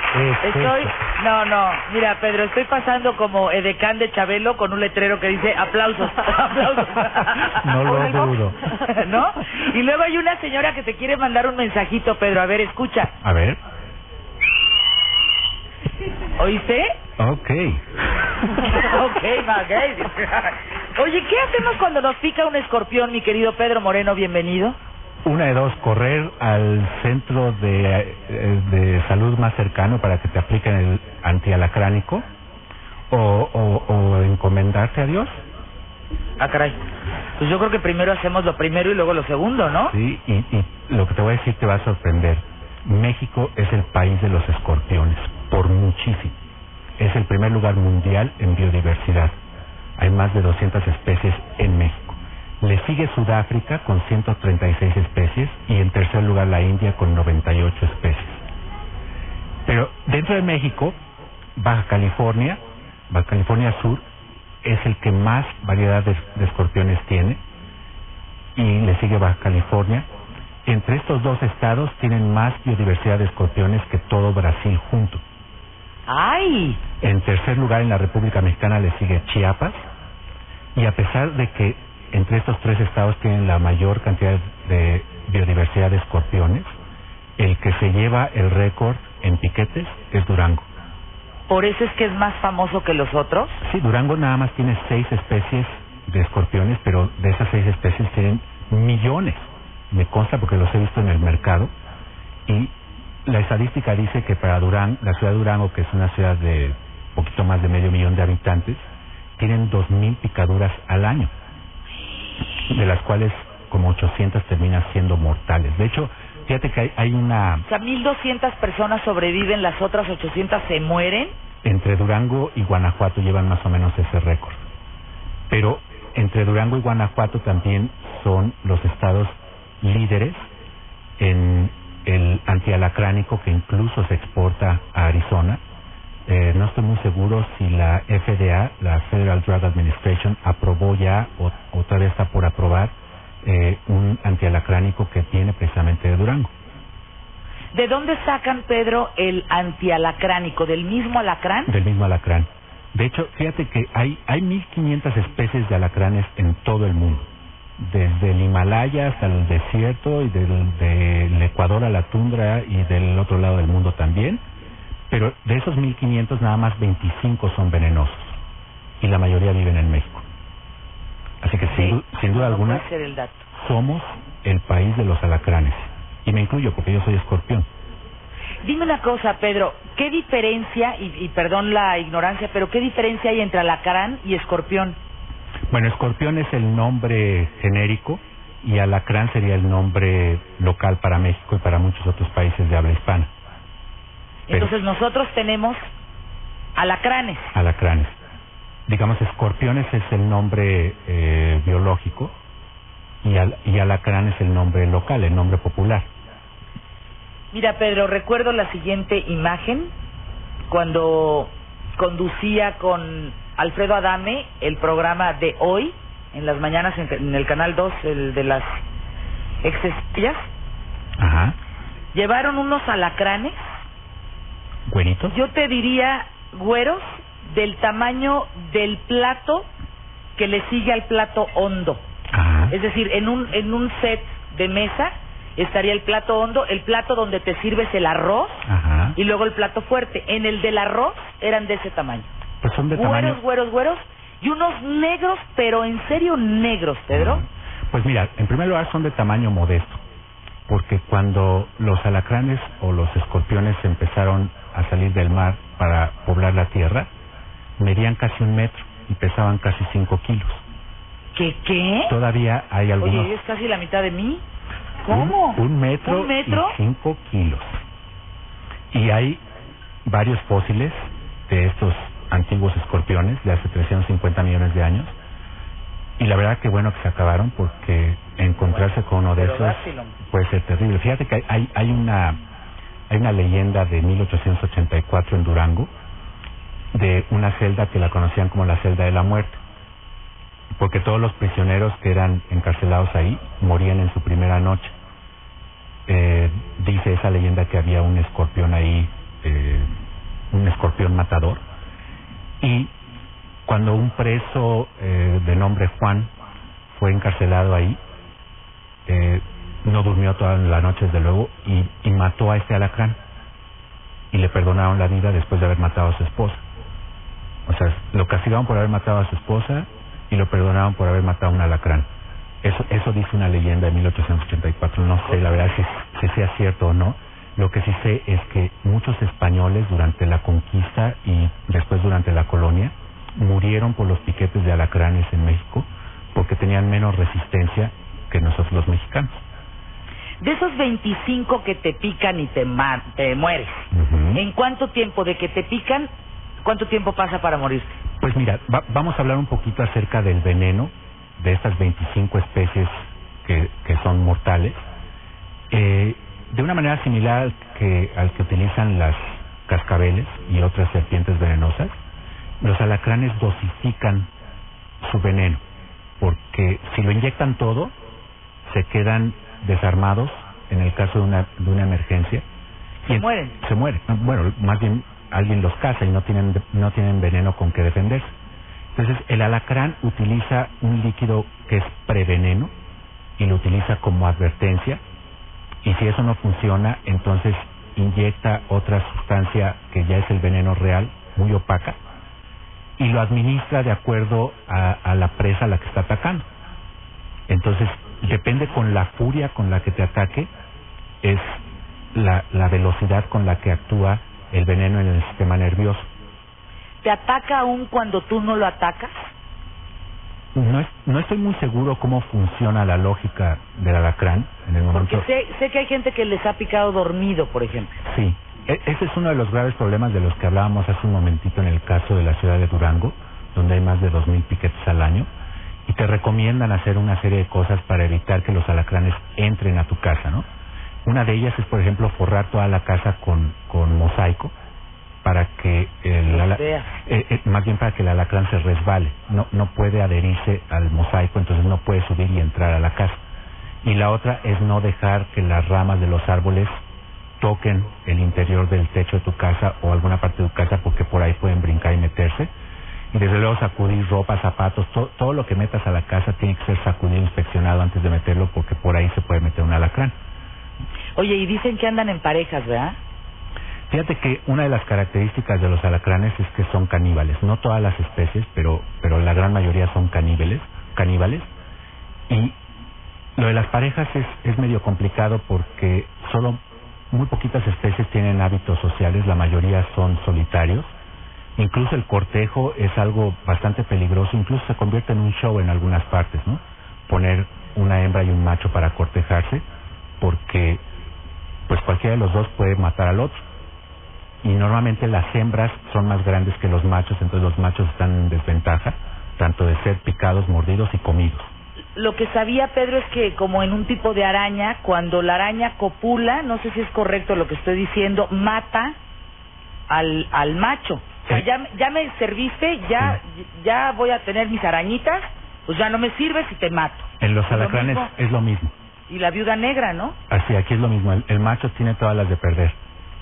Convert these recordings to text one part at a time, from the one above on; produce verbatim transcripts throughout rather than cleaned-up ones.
Es Estoy, eso. no, no, mira, Pedro, estoy pasando como edecán de Chabelo con un letrero que dice aplausos, aplausos. No lo dudo. ¿No? Y luego hay una señora que te quiere mandar un mensajito, Pedro, a ver, escucha. A ver. ¿Oíste? Ok. Ok, ok. Oye, ¿qué hacemos cuando nos pica un escorpión, mi querido Pedro Moreno? Bienvenido. Una de dos, correr al centro de, de salud más cercano para que te apliquen el antialacránico o, o, o encomendarte a Dios. Ah, caray. Pues yo creo que primero hacemos lo primero y luego lo segundo, ¿no? Sí, y, y lo que te voy a decir te va a sorprender. México es el país de los escorpiones, por muchísimo. Es el primer lugar mundial en biodiversidad. Hay más de doscientas especies en México. Le sigue Sudáfrica con ciento treinta y seis especies y en tercer lugar la India con noventa y ocho especies. Pero dentro de México, Baja California, Baja California Sur, es el que más variedad de, de escorpiones tiene y le sigue Baja California. Entre estos dos estados tienen más biodiversidad de escorpiones que todo Brasil junto. ¡Ay! En tercer lugar en la República Mexicana le sigue Chiapas y a pesar de que entre estos tres estados tienen la mayor cantidad de biodiversidad de escorpiones, el que se lleva el récord en piquetes es Durango. ¿Por eso es que es más famoso que los otros? Sí, Durango nada más tiene seis especies de escorpiones, pero de esas seis especies tienen millones. Me consta porque los he visto en el mercado. Y la estadística dice que para Durango, la ciudad de Durango, que es una ciudad de poquito más de medio millón de habitantes, tienen dos mil picaduras al año, de las cuales como ochocientas terminan siendo mortales. De hecho, fíjate que hay, hay una... O sea, mil doscientas personas sobreviven, las otras ochocientas se mueren. Entre Durango y Guanajuato llevan más o menos ese récord. Pero entre Durango y Guanajuato también son los estados líderes en el antialacránico que incluso se exporta a Arizona. Eh, no estoy muy seguro si la F D A, la Federal Drug Administration, aprobó ya o, o todavía está por aprobar eh, un antialacránico que viene precisamente de Durango. ¿De dónde sacan, Pedro, el antialacránico? ¿Del mismo alacrán? Del mismo alacrán. De hecho, fíjate que hay hay mil quinientas especies de alacranes en todo el mundo, desde el Himalaya hasta el desierto y del, del Ecuador a la tundra y del otro lado del mundo también. Pero de esos mil quinientos nada más veinticinco son venenosos y la mayoría viven en México. Así que sin, Sí, sin duda no alguna puede ser el dato. somos el país de los alacranes. Y me incluyo porque yo soy escorpión. Dime una cosa, Pedro, ¿qué diferencia, y, y perdón la ignorancia, pero qué diferencia hay entre alacrán y escorpión? Bueno, escorpión es el nombre genérico y alacrán sería el nombre local para México y para muchos otros países de habla hispana. Pero, entonces nosotros tenemos alacranes. Alacranes. Digamos, escorpiones es el nombre eh, biológico y, al, y alacrán es el nombre local, el nombre popular. Mira, Pedro, recuerdo la siguiente imagen cuando conducía con Alfredo Adame el programa de hoy, en las mañanas en, en el Canal dos, el de las exestrellas. Ajá. Llevaron unos alacranes. ¿Güeritos? Yo te diría güeros del tamaño del plato que le sigue al plato hondo. Ajá. Es decir, en un en un set de mesa estaría el plato hondo, el plato donde te sirves el arroz. Ajá. Y luego el plato fuerte. En el del arroz eran de ese tamaño. Pues son de güeros, tamaño... güeros, güeros. Y unos negros, pero en serio negros, Pedro. Ajá. Pues mira, en primer lugar son de tamaño modesto, porque cuando los alacranes o los escorpiones empezaron a salir del mar para poblar la tierra, medían casi un metro y pesaban casi cinco kilos. ¿Qué qué? Todavía hay algunos... Oye, es casi la mitad de mí. ¿Cómo? Un, un metro, ¿Un metro? y cinco kilos. Y hay varios fósiles de estos antiguos escorpiones de hace trescientos cincuenta millones de años. Y la verdad que bueno que se acabaron, porque encontrarse con uno de esos puede ser terrible. Fíjate que hay, hay, hay una hay una leyenda de mil ochocientos ochenta y cuatro en Durango, de una celda que la conocían como la celda de la muerte, porque todos los prisioneros que eran encarcelados ahí morían en su primera noche. Eh, dice esa leyenda que había un escorpión ahí eh, un escorpión matador. Y cuando un preso eh, de nombre Juan fue encarcelado ahí, eh, no durmió toda la noche desde luego y, y mató a este alacrán y le perdonaron la vida después de haber matado a su esposa. O sea, lo castigaron por haber matado a su esposa y lo perdonaron por haber matado a un alacrán. Eso eso dice una leyenda de mil ochocientos ochenta y cuatro. No sé la verdad si, si sea cierto o no. Lo que sí sé es que muchos españoles durante la conquista y después durante la colonia murieron por los piquetes de alacranes en México porque tenían menos resistencia que nosotros los mexicanos. De esos veinticinco que te pican y te, ma te mueres, uh-huh. ¿En cuánto tiempo de que te pican, cuánto tiempo pasa para morirte? Pues mira, va vamos a hablar un poquito acerca del veneno de estas veinticinco especies que, que son mortales. Eh, de una manera similar al que, al que utilizan las cascabeles y otras serpientes venenosas, los alacranes dosifican su veneno, porque si lo inyectan todo, se quedan desarmados en el caso de una, de una emergencia. Se mueren. Se mueren. Bueno, más bien alguien los caza y no tienen, no tienen veneno con que defenderse. Entonces, el alacrán utiliza un líquido que es preveneno y lo utiliza como advertencia. Y si eso no funciona, entonces inyecta otra sustancia que ya es el veneno real, muy opaca, y lo administra de acuerdo a, a la presa a la que está atacando. Entonces, depende con la furia con la que te ataque, es la, la velocidad con la que actúa el veneno en el sistema nervioso. ¿Te ataca aún cuando tú no lo atacas? No, es, no estoy muy seguro cómo funciona la lógica del alacrán en el momento. Porque sé, sé que hay gente que les ha picado dormido, por ejemplo. Sí, e ese es uno de los graves problemas de los que hablábamos hace un momentito en el caso de la ciudad de Durango, donde hay más de dos mil piquetes al año, y te recomiendan hacer una serie de cosas para evitar que los alacranes entren a tu casa, ¿no? Una de ellas es, por ejemplo, forrar toda la casa con, con mosaico, para que el ala, eh, eh, más bien para que el alacrán se resbale, no no puede adherirse al mosaico, entonces no puede subir y entrar a la casa. Y la otra es no dejar que las ramas de los árboles toquen el interior del techo de tu casa o alguna parte de tu casa, porque por ahí pueden brincar y meterse. Y desde luego sacudir ropa, zapatos, to, todo lo que metas a la casa tiene que ser sacudido, inspeccionado antes de meterlo, porque por ahí se puede meter un alacrán. Oye, y dicen que andan en parejas, ¿verdad? Fíjate que una de las características de los alacranes es que son caníbales. No todas las especies, pero pero la gran mayoría son caníbales, caníbales. Y lo de las parejas es, es medio complicado porque solo muy poquitas especies tienen hábitos sociales, la mayoría son solitarios. Incluso el cortejo es algo bastante peligroso, incluso se convierte en un show en algunas partes, ¿no? Poner una hembra y un macho para cortejarse, porque pues cualquiera de los dos puede matar al otro. Y normalmente las hembras son más grandes que los machos, entonces los machos están en desventaja, tanto de ser picados, mordidos y comidos. Lo que sabía, Pedro, es que como en un tipo de araña, cuando la araña copula, no sé si es correcto lo que estoy diciendo, mata al, al macho. O sea, ya, ya me serviste, ya, sí. ya voy a tener mis arañitas, pues ya no me sirves y te mato. En los alacranes es lo mismo. Y la viuda negra, ¿no? Así, aquí es lo mismo, el, el macho tiene todas las de perder.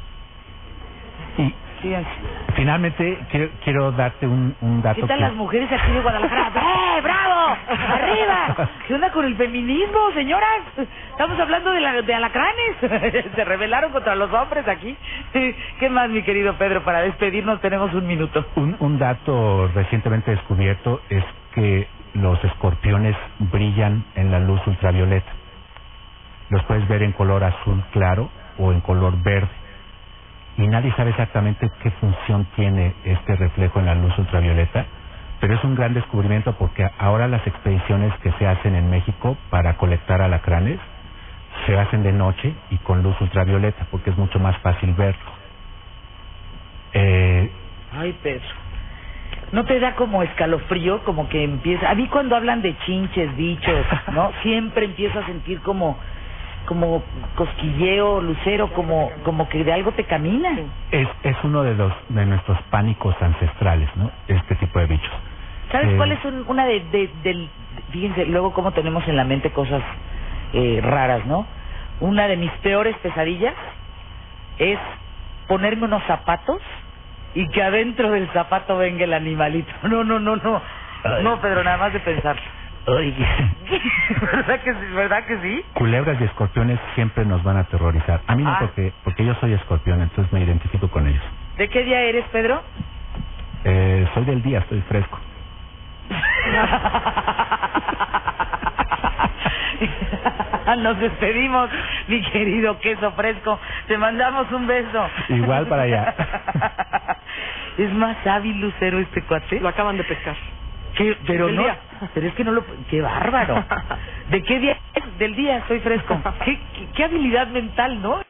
Y sí, finalmente quiero, quiero darte un, un dato. ¿Qué tal que... las mujeres aquí de Guadalajara? ¡Eh, bravo! ¡Arriba! ¿Qué onda con el feminismo, señoras? Estamos hablando de, la, de alacranes. Se rebelaron contra los hombres aquí. ¿Qué más, mi querido Pedro? Para despedirnos tenemos un minuto. Un, un dato recientemente descubierto es que los escorpiones brillan en la luz ultravioleta. Los puedes ver en color azul claro o en color verde. Y nadie sabe exactamente qué función tiene este reflejo en la luz ultravioleta, pero es un gran descubrimiento porque ahora las expediciones que se hacen en México para colectar alacranes se hacen de noche y con luz ultravioleta, porque es mucho más fácil verlos. Eh... Ay, Pedro, ¿no te da como escalofrío? Como que empieza... A mí cuando hablan de chinches, bichos, ¿no? Siempre empiezo a sentir como... como cosquilleo, lucero, como como que de algo te camina. Es es uno de los de nuestros pánicos ancestrales, ¿no? Este tipo de bichos. ¿Sabes eh, cuál es un, una de, de, de... Fíjense, luego cómo tenemos en la mente cosas eh, raras, ¿no? Una de mis peores pesadillas es ponerme unos zapatos y que adentro del zapato venga el animalito. No, no, no, no. Ay. No, Pedro, nada más de pensarlo. Oye. ¿Verdad que sí? ¿Verdad que sí? Culebras y escorpiones siempre nos van a aterrorizar. A mí no, Ah. porque porque yo soy escorpión, entonces me identifico con ellos. ¿De qué día eres, Pedro? Eh, soy del día, estoy fresco. Nos despedimos, mi querido queso fresco. Te mandamos un beso. Igual para allá. Es más hábil, Lucero, este cuate. Lo acaban de pescar. ¿Qué? Pero Del no, día. pero es que no lo... ¡Qué bárbaro! ¿De qué día es? Del día, soy fresco. ¿Qué, qué, qué habilidad mental, ¿no?